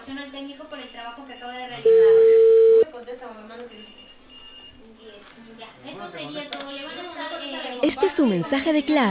aprobación al técnico por el trabajo que acaba de realizar. No me contesta, mamá, no quiere. Ya, eso sería todo. Le van a estar... Este es su mensaje de clave.